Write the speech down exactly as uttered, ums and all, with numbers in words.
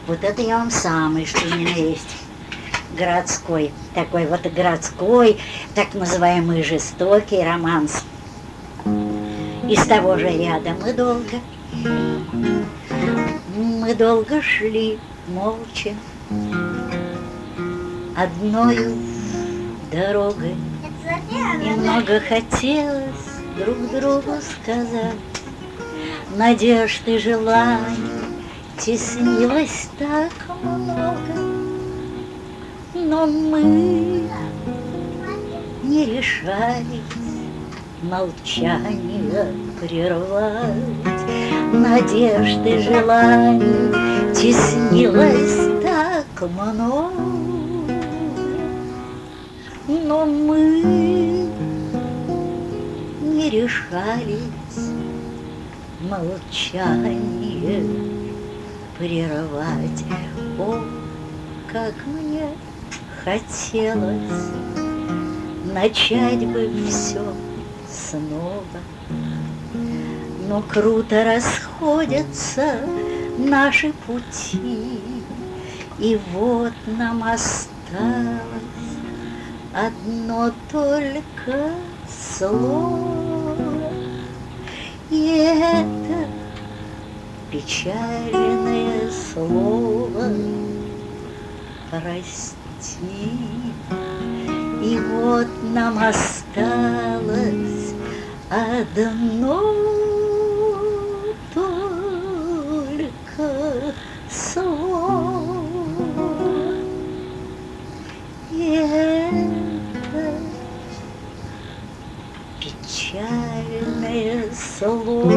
Вот это я вам самый, что ни на есть, городской. Такой вот городской, так называемый жестокий романс. Из того же ряда мы долго, мы долго шли молча одною дорогой. И много хотелось друг другу сказать, надежд и желаний теснилось так много, но мы не решались молчание прервать. Надежды, желаний теснилось так много, но мы не решались молчание прервать. О, как мне хотелось начать бы все снова, но круто расходятся наши пути, и вот нам осталось одно только слово, и это печальное слово прости. И вот нам осталось одно только слово, и это печальное слово